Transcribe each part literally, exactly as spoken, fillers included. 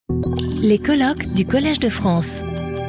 Les colloques du Collège de France.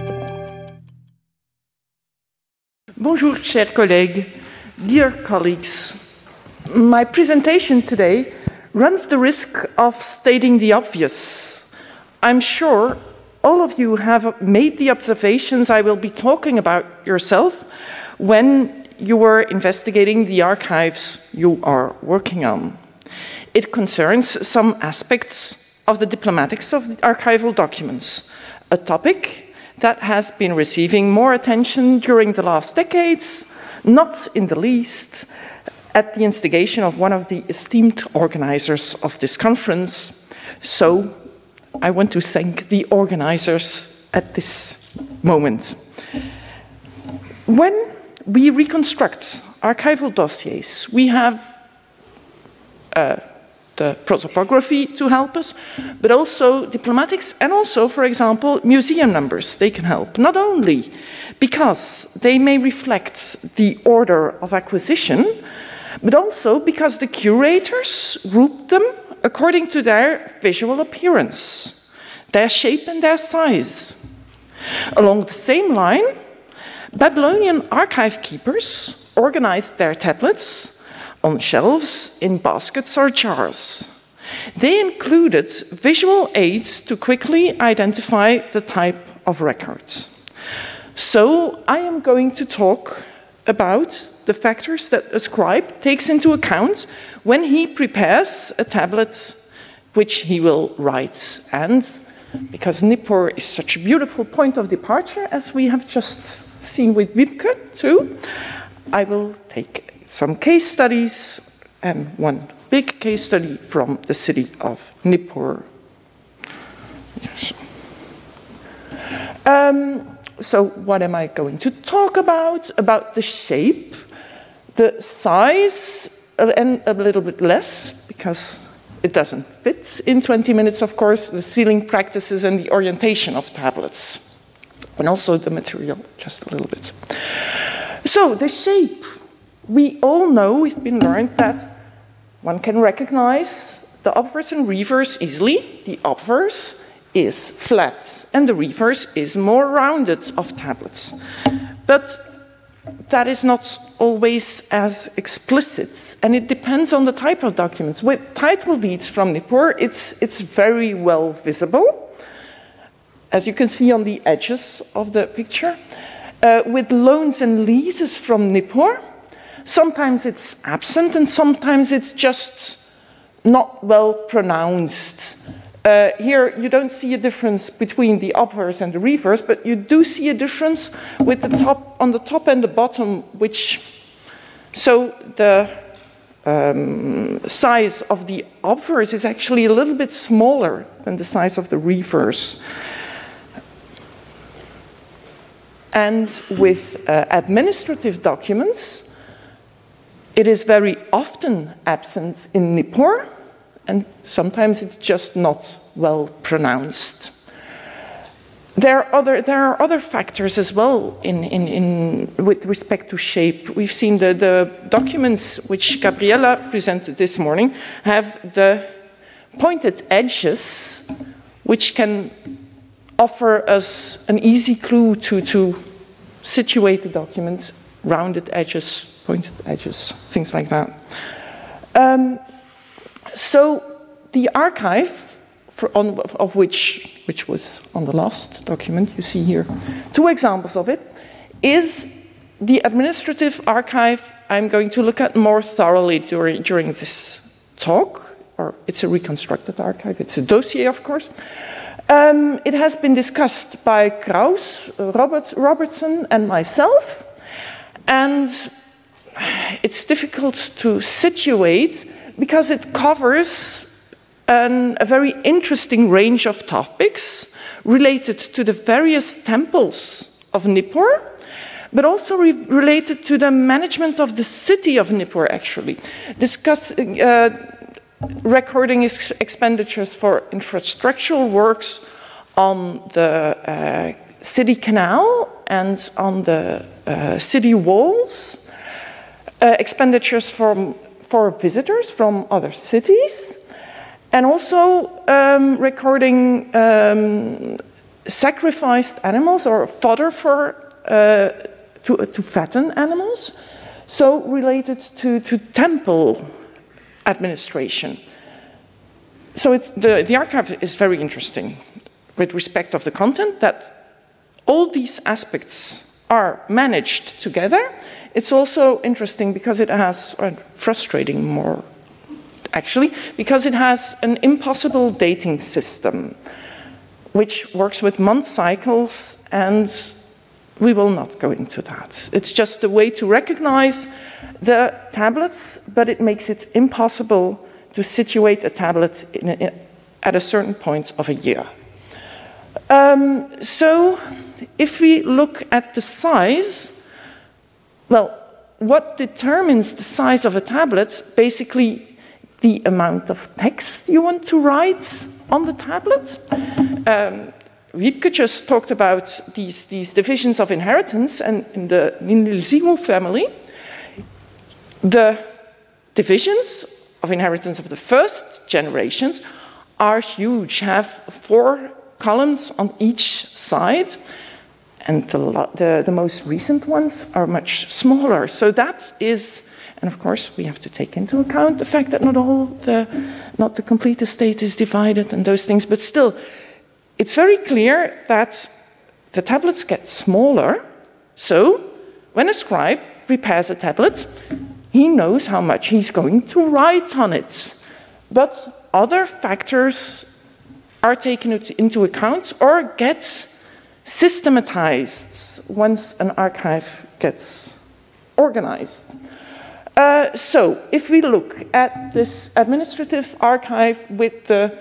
Bonjour, chers collègues, dear colleagues. My presentation today runs the risk of stating the obvious. I'm sure all of you have made the observations I will be talking about yourself when you were investigating the archives you are working on. It concerns some aspects of the diplomatics of the archival documents, a topic that has been receiving more attention during the last decades, not in the least at the instigation of one of the esteemed organizers of this conference. So I want to thank the organizers at this moment. When we reconstruct archival dossiers, we have uh, the prosopography to help us, but also diplomatics and also, for example, museum numbers. They can help, not only because they may reflect the order of acquisition, but also because the curators group them according to their visual appearance, their shape and their size. Along the same line, Babylonian archive keepers organized their tablets on shelves in baskets or jars. They included visual aids to quickly identify the type of records. So I am going to talk about the factors that a scribe takes into account when he prepares a tablet which he will write. And because Nippur is such a beautiful point of departure, as we have just seen with Wiebke too, I will take some case studies and one big case study from the city of Nippur. Yes. Um, so what am I going to talk about? About the shape, the size, and a little bit less, because it doesn't fit in twenty minutes, of course, the sealing practices and the orientation of tablets, and also the material, just a little bit. So, the shape. We all know, we've been learned that one can recognize the obverse and reverse easily. The obverse is flat, and the reverse is more rounded of tablets. But that is not always as explicit, and it depends on the type of documents. With title deeds from Nippur, it's, it's very well visible, as you can see on the edges of the picture. Uh, with loans and leases from Nippur, sometimes it's absent, and sometimes it's just not well pronounced. Uh, here, you don't see a difference between the obverse and the reverse, but you do see a difference with the top, on the top and the bottom, which, so the um, size of the obverse is actually a little bit smaller than the size of the reverse. And with uh, administrative documents, it is very often absent in Nippur, and sometimes it's just not well pronounced. There are other, there are other factors as well in, in, in, with respect to shape. We've seen the, the documents which Gabriela presented this morning have the pointed edges, which can offer us an easy clue to, to situate the documents, rounded edges, pointed edges, things like that. Um, So the archive, for on, of which, which was on the last document, you see here two examples of it, is the administrative archive I'm going to look at more thoroughly during, during this talk, or it's a reconstructed archive, it's a dossier, of course. Um, it has been discussed by Kraus, Robert, Robertson, and myself, and it's difficult to situate because it covers an, a very interesting range of topics related to the various temples of Nippur, but also re related to the management of the city of Nippur, actually. Discussing, uh, recording ex expenditures for infrastructural works on the uh, city canal and on the uh, city walls, uh, expenditures from, for visitors from other cities, and also um, recording um, sacrificed animals or fodder for, uh, to, to fatten animals, so related to, to temple administration. So it's, the, the archive is very interesting with respect of the content, that all these aspects are managed together. It's also interesting because it has, or frustrating more actually, because it has an impossible dating system which works with month cycles, and we will not go into that. It's just a way to recognize the tablets, but it makes it impossible to situate a tablet in a, at a certain point of a year. Um, so, if we look at the size, well, what determines the size of a tablet? Basically, the amount of text you want to write on the tablet. Um, Wiebke just talked about these, these divisions of inheritance, and in the Mendelssohn family, the divisions of inheritance of the first generations are huge, have four columns on each side, and the, the, the most recent ones are much smaller. So that is, and of course we have to take into account the fact that not all the, not the complete estate is divided and those things, but still, it's very clear that the tablets get smaller. So when a scribe prepares a tablet, he knows how much he's going to write on it. But other factors are taken into account or get systematized once an archive gets organized. Uh, so, if we look at this administrative archive with the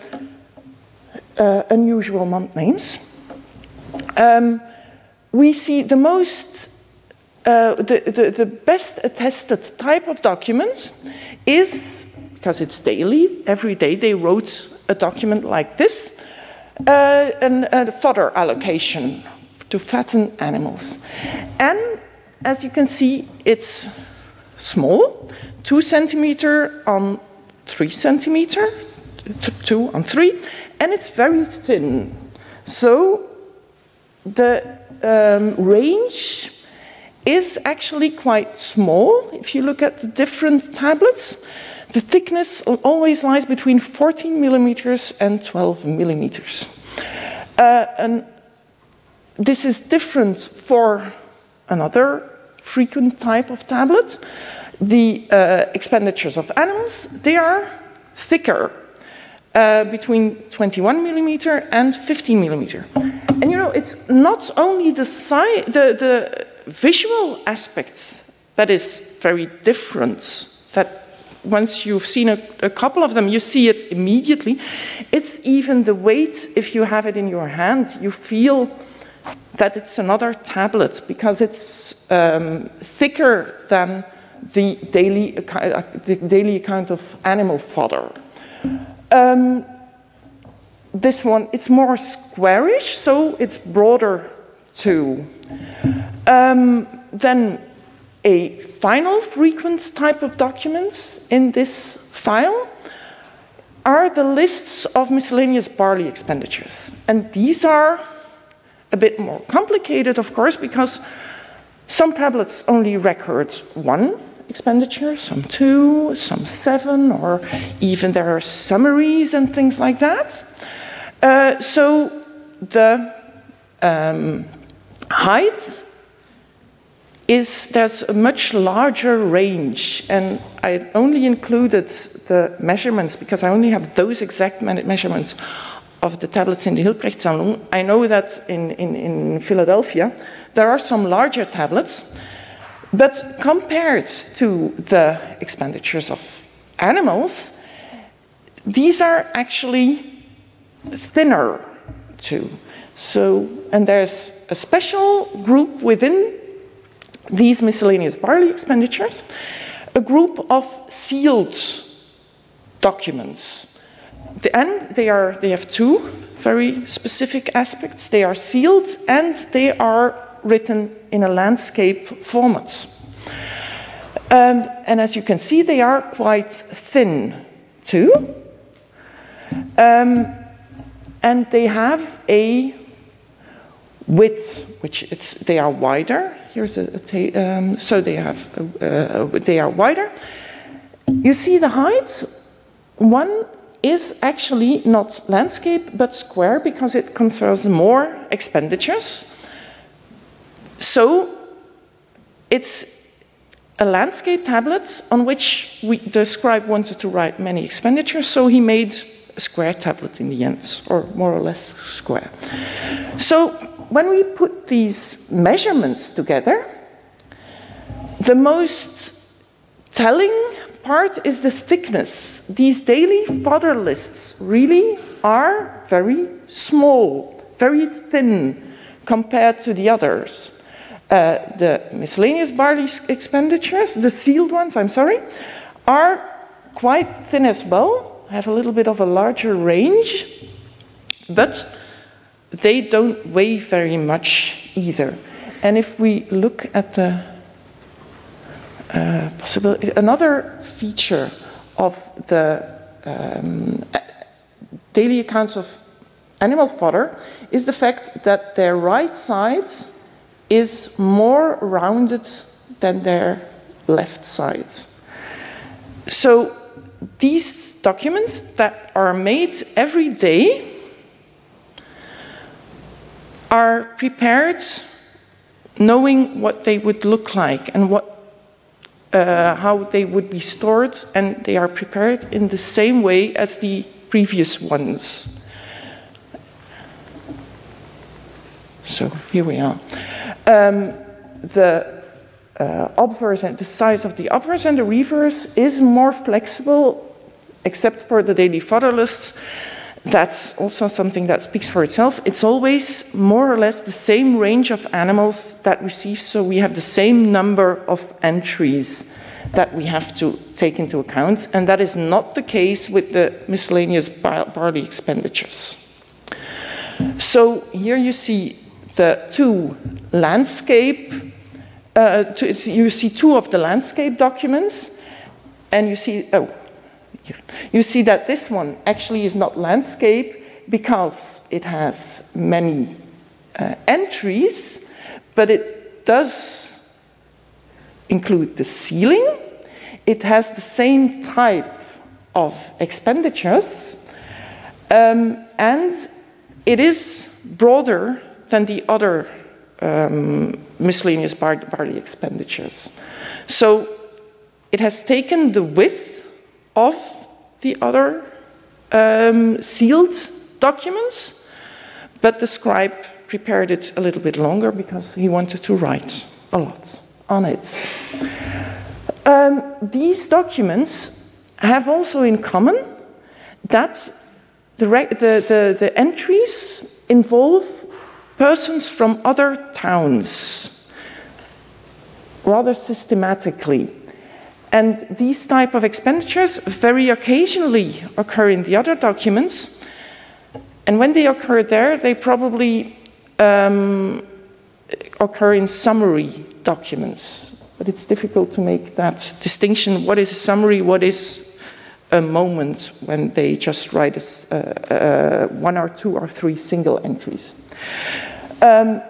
uh, unusual month names, um, we see the most, uh, the, the, the best attested type of documents is, because it's daily, every day they wrote a document like this, uh, an, a fodder allocation to fatten animals. And as you can see, it's small, two centimeter on three centimeter, two on three, and it's very thin. So the um, range is actually quite small. If you look at the different tablets, the thickness always lies between fourteen millimeters and twelve millimeters. Uh, and this is different for another frequent type of tablet. The uh, expenditures of animals, they are thicker, uh, between twenty-one millimeter and fifteen millimeter. And you know, it's not only the, si the, the visual aspects that is very different, that once you've seen a, a couple of them, you see it immediately. It's even the weight. If you have it in your hand, you feel that it's another tablet because it's um, thicker than the daily, uh, the daily account of animal fodder. Um, this one, it's more squarish, so it's broader too. Um, then a final frequent type of documents in this file are the lists of miscellaneous barley expenditures. And these are a bit more complicated, of course, because some tablets only record one expenditure, some two, some seven, or even there are summaries and things like that. Uh, so the um, height is, there's a much larger range, and I only included the measurements because I only have those exact measurements of the tablets in the Hilprecht-Sammlung. I know that in, in, in Philadelphia there are some larger tablets, but compared to the expenditures of animals, these are actually thinner too. So, and there's a special group within these miscellaneous barley expenditures, a group of sealed documents. And they, are, they have two very specific aspects. They are sealed and they are written in a landscape format. Um, and as you can see, they are quite thin too. Um, and they have a width, which it's, they are wider. Here's a, a um, so they have, uh, uh, they are wider. You see the height. One is actually not landscape, but square, because it concerns more expenditures. So it's a landscape tablet on which we, the scribe wanted to write many expenditures, so he made a square tablet in the end, or more or less square. So when we put these measurements together, the most telling part is the thickness. These daily fodder lists really are very small, very thin compared to the others. Uh, the miscellaneous barley expenditures, the sealed ones, I'm sorry, are quite thin as well, have a little bit of a larger range, but they don't weigh very much either. And if we look at the uh, possibility, another feature of the um, daily accounts of animal fodder is the fact that their right side is more rounded than their left side. So these documents that are made every day are prepared knowing what they would look like and what, uh, how they would be stored, and they are prepared in the same way as the previous ones. So here we are. Um, the uh, obverse and the size of the obverse and the reverse is more flexible, except for the daily fodder lists. That's also something that speaks for itself. It's always more or less the same range of animals that receive, so we have the same number of entries that we have to take into account, and that is not the case with the miscellaneous barley expenditures. So here you see the two landscape, uh, two, you see two of the landscape documents, and you see, oh, you see that this one actually is not landscape because it has many uh, entries, but it does include the sealing. It has the same type of expenditures, um, and it is broader than the other um, miscellaneous bar barley expenditures. So it has taken the width of the other um, sealed documents, but the scribe prepared it a little bit longer because he wanted to write a lot on it. Um, these documents have also in common that the, the, the, the entries involve persons from other towns, rather systematically. And these type of expenditures very occasionally occur in the other documents. And when they occur there, they probably um, occur in summary documents. But it's difficult to make that distinction. What is a summary? What is a moment when they just write a, uh, uh, one or two or three single entries? Um,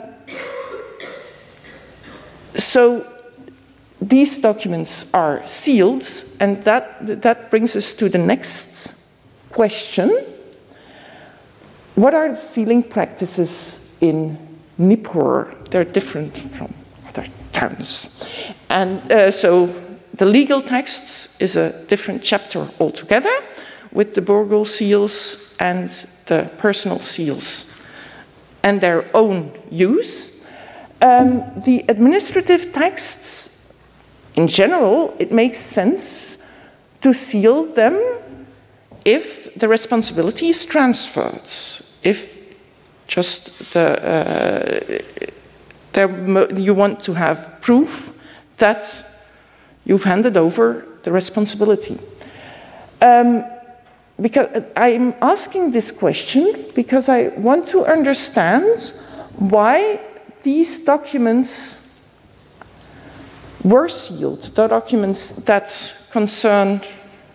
so these documents are sealed, and that, that brings us to the next question. What are the sealing practices in Nippur? They're different from other towns. And uh, so the legal text is a different chapter altogether, with the burgal seals and the personal seals and their own use. Um, the administrative texts, in general, it makes sense to seal them if the responsibility is transferred, if just the, uh, there, you want to have proof that you've handed over the responsibility. Um, because I'm asking this question because I want to understand why these documents were sealed, the documents that concerned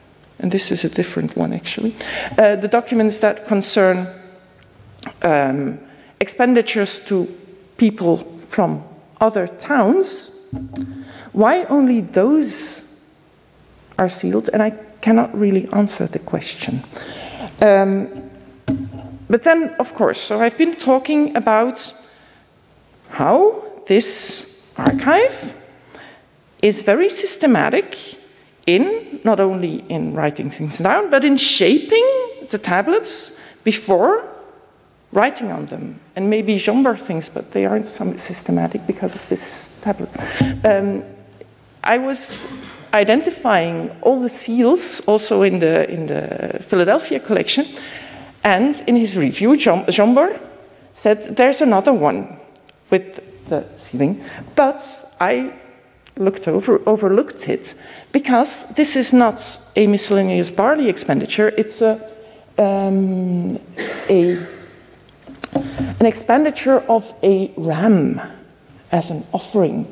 and this is a different one actually, uh, the documents that concern um, expenditures to people from other towns, why only those are sealed? And I cannot really answer the question. Um, but then, of course, so I've been talking about how this archive is very systematic in, not only in writing things down, but in shaping the tablets before writing on them. And maybe Jombar thinks, but they aren't some systematic because of this tablet. Um, I was identifying all the seals, also in the, in the Philadelphia collection, and in his review, Jombar said, there's another one with the sealing, but I looked over, overlooked it, because this is not a miscellaneous barley expenditure, it's a, um, a, an expenditure of a ram as an offering.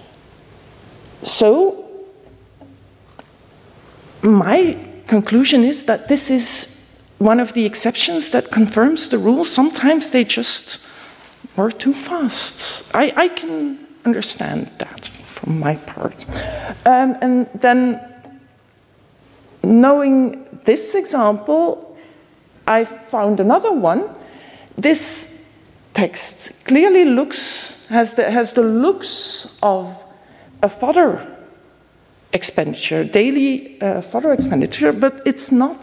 So, my conclusion is that this is one of the exceptions that confirms the rule. Sometimes they just were too fast. I, I can understand that from my part. Um, and then, knowing this example, I found another one. This text clearly looks, has the, has the looks of a fodder expenditure, daily uh, fodder expenditure, but it's not.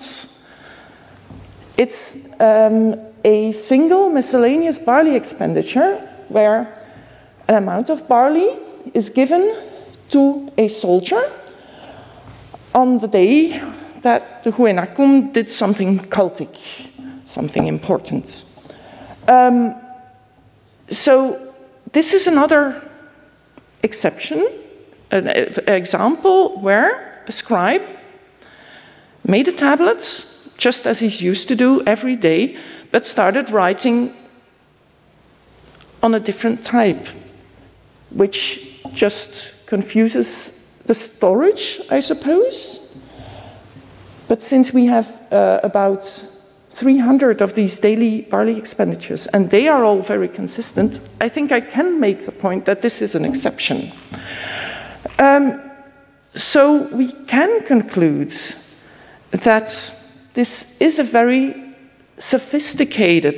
It's um, a single miscellaneous barley expenditure where an amount of barley is given to a soldier on the day that the Huenakum did something cultic, something important. Um, so this is another exception, an example where a scribe made a tablet, just as he's used to do every day, but started writing on a different type, which just confuses the storage, I suppose. But since we have uh, about three hundred of these daily barley expenditures, and they are all very consistent, I think I can make the point that this is an exception. Um, so we can conclude that this is a very sophisticated,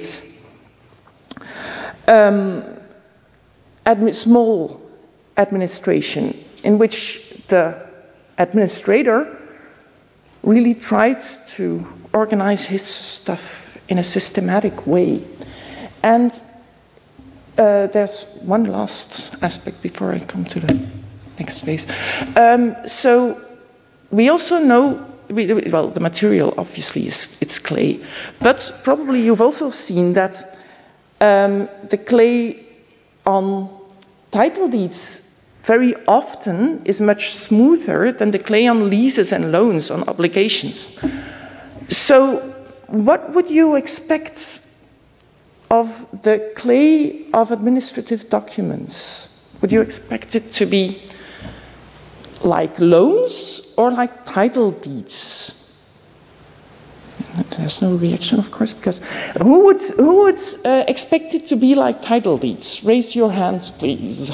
um, admi- small administration in which the administrator really tried to organize his stuff in a systematic way. And uh, there's one last aspect before I come to the next phase. Um, so we also know, we, well, the material obviously is it's clay, but probably you've also seen that um, the clay on title deeds very often is much smoother than the clay on leases and loans, on obligations. So what would you expect of the clay of administrative documents? Would you expect it to be like loans or like title deeds? There's no reaction, of course, because who would, who would uh, expect it to be like title deeds? Raise your hands, please.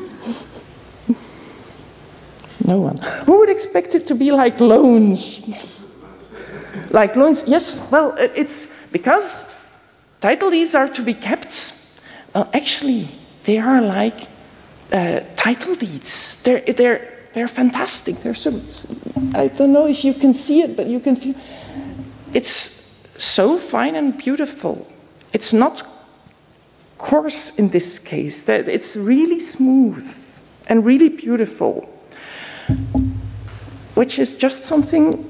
No one. Who would expect it to be like loans? Like loans, yes, well, it's because title deeds are to be kept. Well, actually, they are like uh, title deeds. They're, they're, they're fantastic. They're so, I don't know if you can see it, but you can feel. It's so fine and beautiful. It's not coarse in this case. It's really smooth and really beautiful, which is just something.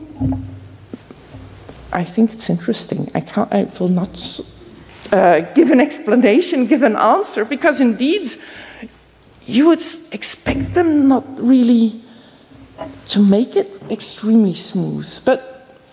I think it's interesting. I can't. I will not uh, give an explanation, give an answer, because indeed, you would expect them not really to make it extremely smooth. But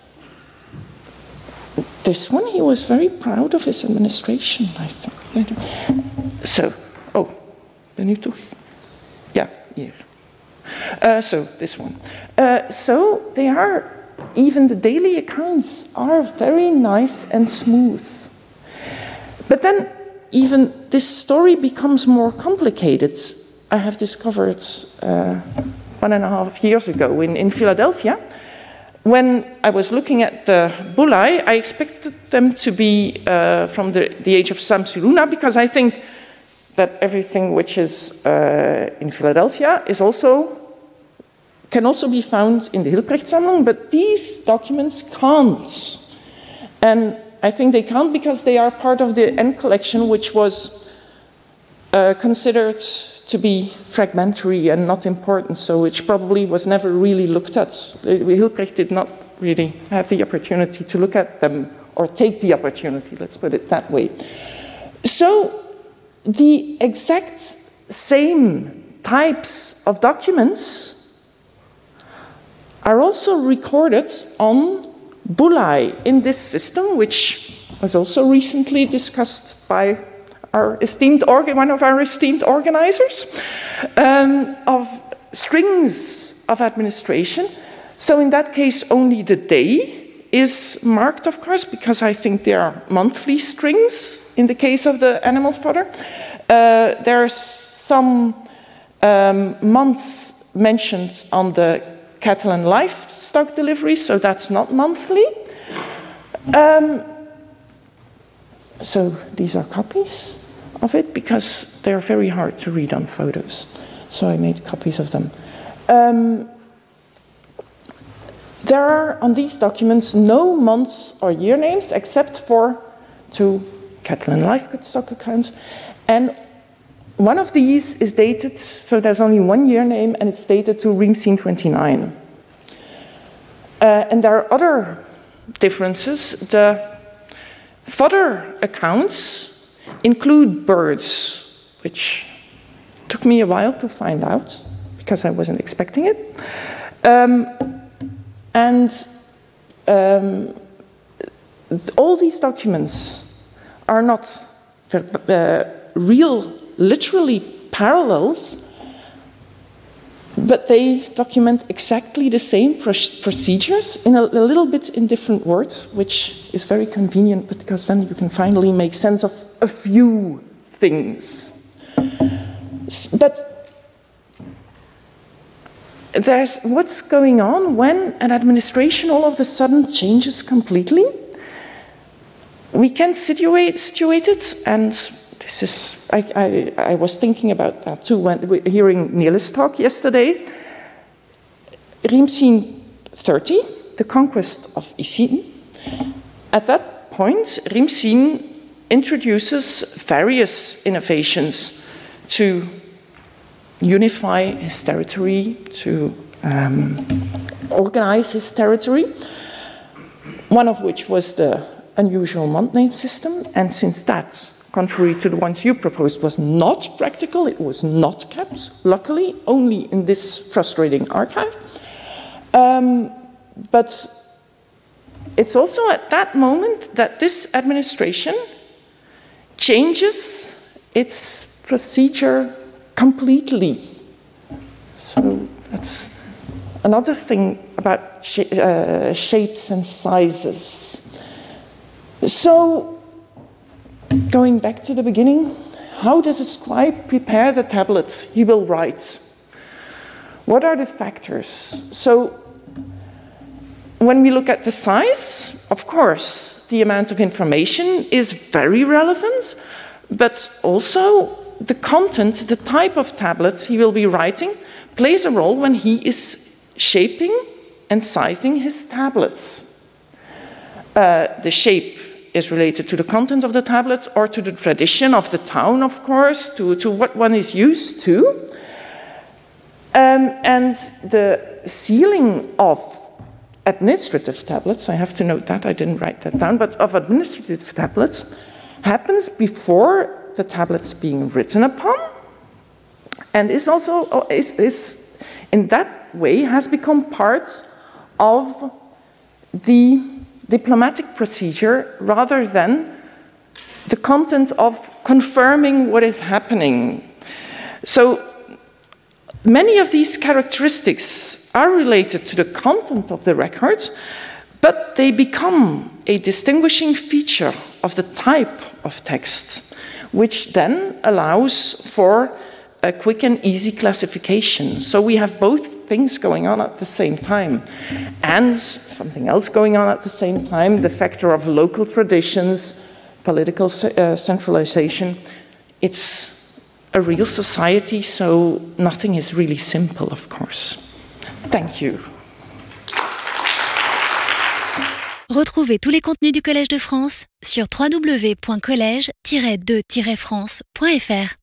this one, he was very proud of his administration, I think. So, oh, ben u toch? Ja, hier. Uh, so, this one. Uh, so, they are even the daily accounts are very nice and smooth. But then even this story becomes more complicated. I have discovered uh, one and a half years ago in, in Philadelphia, when I was looking at the bullae, I expected them to be uh, from the, the age of Samsu-Iluna, because I think that everything which is uh, in Philadelphia is also, can also be found in the Hilprechtsammlung, but these documents can't. And I think they can't because they are part of the N collection, which was uh, considered to be fragmentary and not important, so which probably was never really looked at. Hilprecht did not really have the opportunity to look at them, or take the opportunity, let's put it that way. So the exact same types of documents are also recorded on bullae in this system, which was also recently discussed by our esteemed organ, one of our esteemed organizers, um, of strings of administration. So in that case, only the day is marked, of course, because I think there are monthly strings in the case of the animal fodder. Uh, there are some um, months mentioned on the cattle and livestock delivery, so that's not monthly. Um, so these are copies of it, because they're very hard to read on photos. So I made copies of them. Um, there are on these documents no months or year names except for two cattle and livestock accounts. And one of these is dated, so there's only one year name, and it's dated to Riemsien twenty-nine. Uh, and there are other differences. The fodder accounts include birds, which took me a while to find out, because I wasn't expecting it. Um, and um, all these documents are not uh, real, literally parallels, but they document exactly the same procedures in a, a little bit in different words, which is very convenient because then you can finally make sense of a few things. But there's what's going on when an administration all of a sudden changes completely. We can situate, situate it, and this is, I, I, I was thinking about that too when hearing Niels talk yesterday. Riemsien thirty, the conquest of Isin. At that point, Riemsien introduces various innovations to unify his territory, to um, organize his territory, one of which was the unusual month name system, and since that, contrary to the ones you proposed, was not practical, it was not kept, luckily, only in this frustrating archive. Um, but it's also at that moment that this administration changes its procedure completely. So that's another thing about sh uh, shapes and sizes. So, going back to the beginning, how does a scribe prepare the tablets he will write? What are the factors? So, when we look at the size, of course, the amount of information is very relevant, but also the content, the type of tablets he will be writing, plays a role when he is shaping and sizing his tablets. Uh, the shape is related to the content of the tablet or to the tradition of the town, of course, to, to what one is used to. Um, and the sealing of administrative tablets, I have to note that, I didn't write that down, but of administrative tablets happens before the tablets being written upon, and is also, is, is in that way, has become part of the diplomatic procedure rather than the content of confirming what is happening. So Many of these characteristics are related to the content of the record, but they become a distinguishing feature of the type of text, which then allows for a quick and easy classification. So we have both things going on at the same time, and something else going on at the same time, the factor of local traditions, political uh, centralization. It's a real society, so nothing is really simple, of course. Thank you. Retrouvez tous les contenus du Collège de France sur w w w point collège tiret de tiret france point f r.